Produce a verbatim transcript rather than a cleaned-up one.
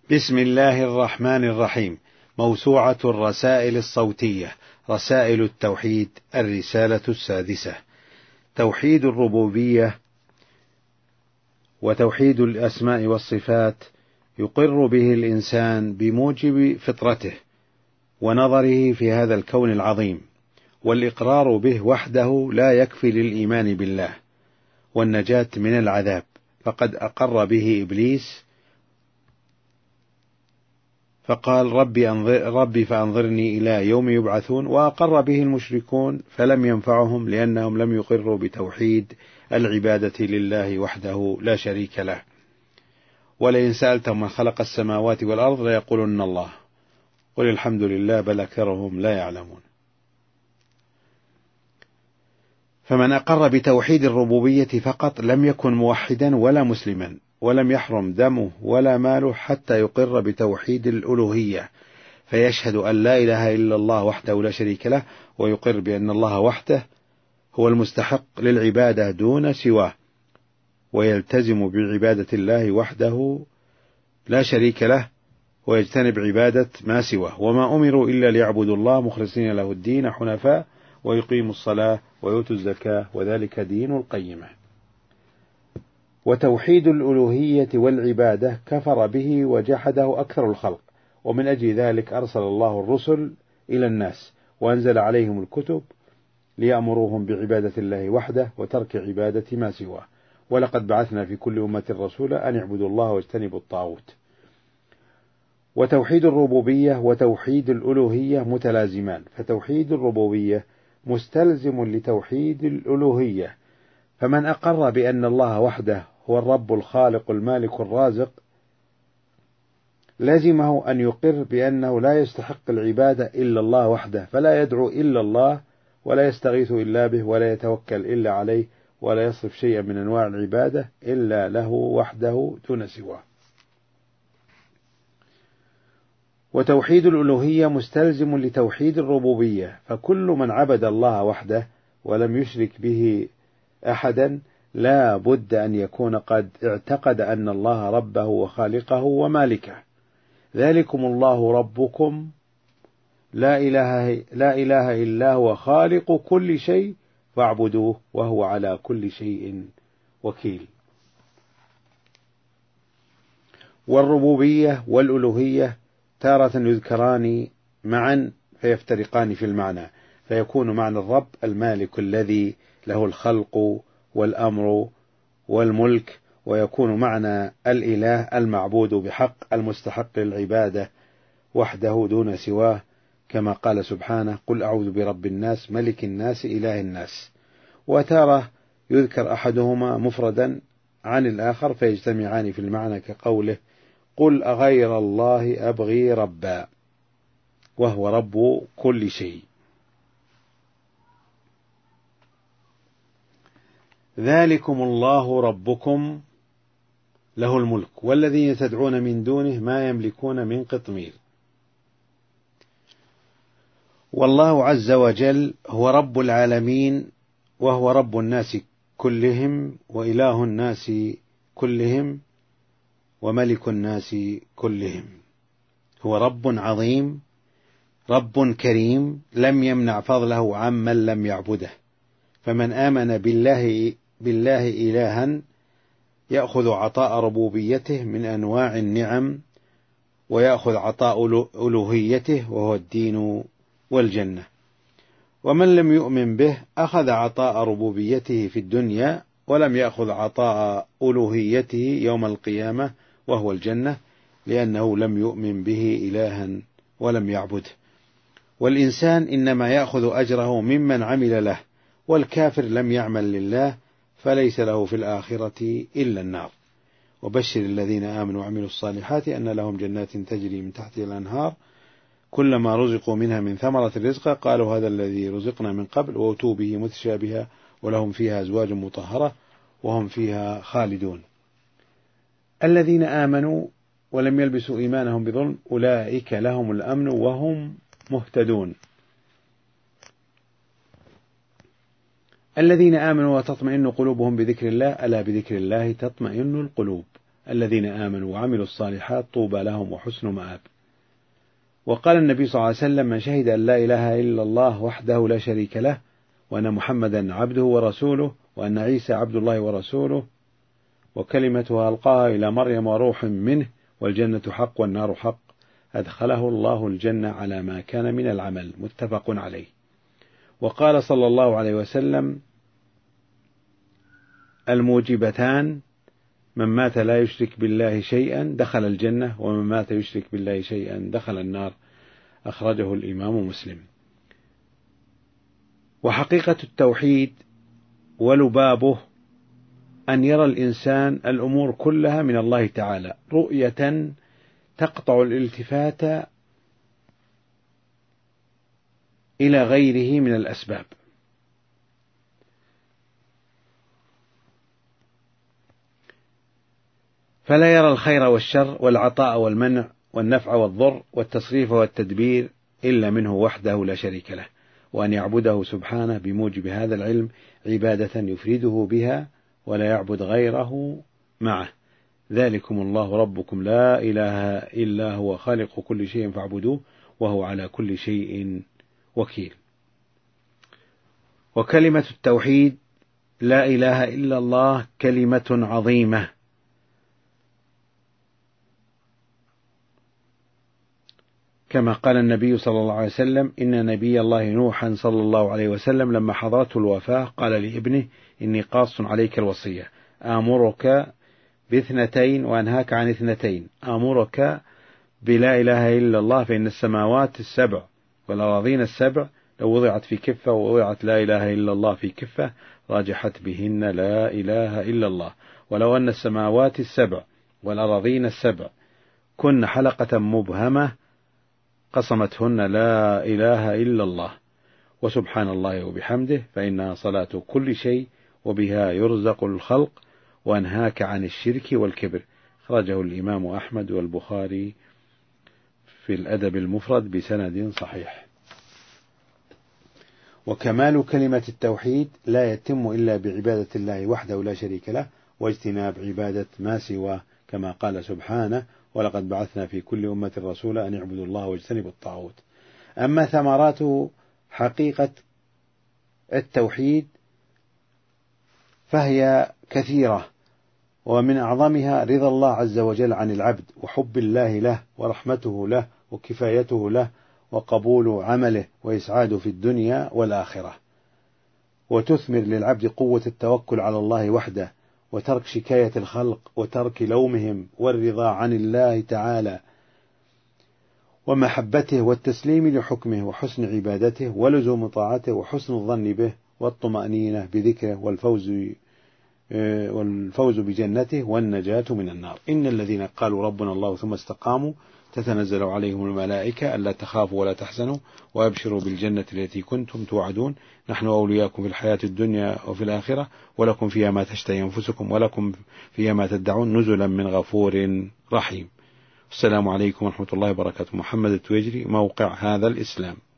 بسم الله الرحمن الرحيم. موسوعة الرسائل الصوتية، رسائل التوحيد، الرسالة السادسة. توحيد الربوبية وتوحيد الأسماء والصفات يقر به الإنسان بموجب فطرته ونظره في هذا الكون العظيم، والإقرار به وحده لا يكفي للإيمان بالله والنجاة من العذاب، فقد أقر به إبليس فقال ربي, أنظر ربي فأنظرني إلى يوم يبعثون، وأقر به المشركون فلم ينفعهم لأنهم لم يقروا بتوحيد العبادة لله وحده لا شريك له. ولئن سألتهم من خلق السماوات والأرض ليقولن الله قل الحمد لله بل أكثرهم لا يعلمون. فمن أقر بتوحيد الربوبية فقط لم يكن موحدا ولا مسلما، ولم يحرم دمه ولا ماله حتى يقر بتوحيد الألوهية، فيشهد أن لا إله إلا الله وحده لا شريك له، ويقر بأن الله وحده هو المستحق للعبادة دون سواه، ويلتزم بعبادة الله وحده لا شريك له، ويجتنب عبادة ما سواه. وما أمروا إلا ليعبدوا الله مخلصين له الدين حنفاء ويقيموا الصلاة ويؤتوا الزكاة وذلك دين القيمة. وتوحيد الألوهية والعبادة كفر به وجحده أكثر الخلق، ومن أجل ذلك أرسل الله الرسل إلى الناس وأنزل عليهم الكتب ليأمروهم بعبادة الله وحده وترك عبادة ما سواه. ولقد بعثنا في كل أمة رسولا أن اعبدوا الله واجتنبوا الطاغوت. وتوحيد الربوبية وتوحيد الألوهية متلازمان، فتوحيد الربوبية مستلزم لتوحيد الألوهية، فمن أقر بأن الله وحده هو الرب الخالق المالك الرازق لازمه أن يقر بأنه لا يستحق العبادة إلا الله وحده، فلا يدعو إلا الله ولا يستغيث إلا به ولا يتوكل إلا عليه ولا يصرف شيئا من أنواع العبادة إلا له وحده دون سواه. وتوحيد الألوهية مستلزم لتوحيد الربوبية، فكل من عبد الله وحده ولم يشرك به أحدا لا بد أن يكون قد اعتقد أن الله ربه وخالقه ومالكه. ذلكم الله ربكم لا إله, لا إله إلا هو خالق كل شيء فاعبدوه وهو على كل شيء وكيل. والربوبية والألوهية تارة يذكران معا فيفترقان في المعنى، فيكون معنى الرب المالك الذي له الخلق والأمر والملك، ويكون معنى الإله المعبود بحق المستحق للعبادة وحده دون سواه، كما قال سبحانه قل أعوذ برب الناس ملك الناس إله الناس. وتارة يذكر أحدهما مفردا عن الآخر فيجتمعان في المعنى كقوله قل أغير الله أبغي ربا وهو رب كل شيء. ذلكم الله ربكم له الملك والذين تدعون من دونه ما يملكون من قطمير. والله عز وجل هو رب العالمين، وهو رب الناس كلهم وإله الناس كلهم وملك الناس كلهم. هو رب عظيم، رب كريم لم يمنع فضله عمن لم يعبده، فمن آمن بالله بالله إلها يأخذ عطاء ربوبيته من أنواع النعم، ويأخذ عطاء ألوهيته وهو الدين والجنة. ومن لم يؤمن به أخذ عطاء ربوبيته في الدنيا ولم يأخذ عطاء ألوهيته يوم القيامة وهو الجنة، لأنه لم يؤمن به إلها ولم يعبده. والإنسان إنما يأخذ أجره ممن عمل له، والكافر لم يعمل لله فليس له في الآخرة إلا النار. وبشر الذين آمنوا وعملوا الصالحات أن لهم جنات تجري من تحتها الأنهار كلما رزقوا منها من ثمرة الرزق قالوا هذا الذي رزقنا من قبل وأتوا به متشابها ولهم فيها أزواج مطهرة وهم فيها خالدون. الذين آمنوا ولم يلبسوا إيمانهم بظلم أولئك لهم الأمن وهم مهتدون. الذين آمنوا وتطمئن قلوبهم بذكر الله ألا بذكر الله تطمئن القلوب. الذين آمنوا وعملوا الصالحات طوبى لهم وحسن مآب. وقال النبي صلى الله عليه وسلم: من شهد أن لا إله إلا الله وحده لا شريك له وأن محمدا عبده ورسوله وأن عيسى عبد الله ورسوله وكلمتها ألقاها إلى مريم وروح منه والجنة حق والنار حق أدخله الله الجنة على ما كان من العمل. متفق عليه. وقال صلى الله عليه وسلم: الموجبتان: من مات لا يشرك بالله شيئا دخل الجنة، ومن مات يشرك بالله شيئا دخل النار. أخرجه الإمام مسلم. وحقيقة التوحيد ولبابه أن يرى الإنسان الأمور كلها من الله تعالى رؤية تقطع الالتفات إلى غيره من الأسباب. فلا يرى الخير والشر والعطاء والمنع والنفع والضر والتصريف والتدبير إلا منه وحده لا شريك له، وأن يعبده سبحانه بموجب هذا العلم عبادة يفرده بها ولا يعبد غيره معه. ذلكم الله ربكم لا إله إلا هو خالق كل شيء فاعبدوه وهو على كل شيء وكيل. وكلمة التوحيد لا إله إلا الله كلمة عظيمة، كما قال النبي صلى الله عليه وسلم: إن نبي الله نوحا صلى الله عليه وسلم لما حضرته الوفاة قال لابنه: إني قاص عليك الوصية، آمرك باثنتين وأنهاك عن اثنتين، آمرك بلا إله إلا الله فإن السماوات السبع والأراضين السبع لو وضعت في كفة ووضعت لا إله إلا الله في كفة راجحت بهن لا إله إلا الله، ولو أن السماوات السبع والأراضين السبع كن حلقة مبهمة قسمتهن لا إله إلا الله. وسبحان الله وبحمده فإنها صلاة كل شيء وبها يرزق الخلق، وأنهاك عن الشرك والكبر. خرجه الإمام أحمد والبخاري في الأدب المفرد بسند صحيح. وكمال كلمة التوحيد لا يتم إلا بعبادة الله وحده لا شريك له واجتناب عبادة ما سواه، كما قال سبحانه: ولقد بعثنا في كل أمة رسولا أن يعبدوا الله واجتنبوا الطاغوت. أما ثمرات حقيقة التوحيد فهي كثيرة، ومن أعظمها رضا الله عز وجل عن العبد وحب الله له ورحمته له وكفايته له وقبول عمله وإسعاده في الدنيا والآخرة، وتثمر للعبد قوة التوكل على الله وحده وترك شكاية الخلق وترك لومهم والرضا عن الله تعالى ومحبته والتسليم لحكمه وحسن عبادته ولزوم طاعته وحسن الظن به والطمأنينة بذكره والفوز والفوز بجنته والنجاة من النار. إن الذين قالوا ربنا الله ثم استقاموا تتنزل عليهم الملائكة ألا تخافوا ولا تحزنوا وأبشروا بالجنة التي كنتم توعدون نحن أولياءكم في الحياة الدنيا وفي الآخرة ولكم فيها ما تشتهي أنفسكم ولكم فيها ما تدعون نزلا من غفور رحيم. السلام عليكم ورحمة الله وبركاته. محمد التويجري، موقع هذا الإسلام.